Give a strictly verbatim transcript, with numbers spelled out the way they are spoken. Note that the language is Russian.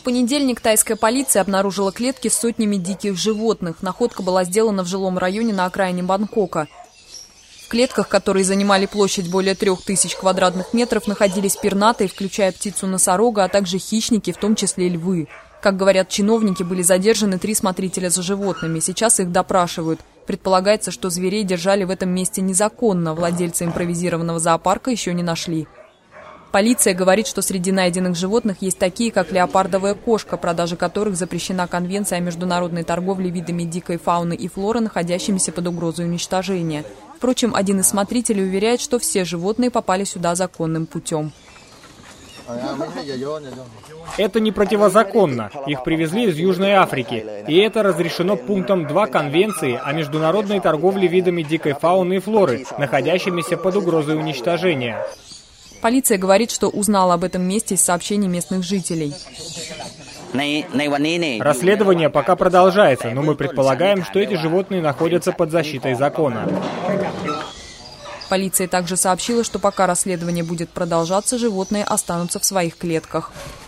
понедельник тайская полиция обнаружила клетки с сотнями диких животных. Находка была сделана в жилом районе на окраине Бангкока. В клетках, которые занимали площадь более трех тысяч квадратных метров, находились пернатые, включая птицу-носорога, а также хищники, в том числе львы. Как говорят чиновники, были задержаны три смотрителя за животными. Сейчас их допрашивают. Предполагается, что зверей держали в этом месте незаконно. Владельца импровизированного зоопарка еще не нашли. Полиция говорит, что среди найденных животных есть такие, как леопардовая кошка, продажа которых запрещена Конвенцией о международной торговле видами дикой фауны и флоры, находящимися под угрозой уничтожения. Впрочем, один из смотрителей уверяет, что все животные попали сюда законным путем. Это не противозаконно. Их привезли из Южной Африки. И это разрешено пунктом два Конвенции о международной торговле видами дикой фауны и флоры, находящимися под угрозой уничтожения. Полиция говорит, что узнала об этом месте из сообщений местных жителей. Расследование пока продолжается, но мы предполагаем, что эти животные находятся под защитой закона. Полиция также сообщила, что пока расследование будет продолжаться, животные останутся в своих клетках.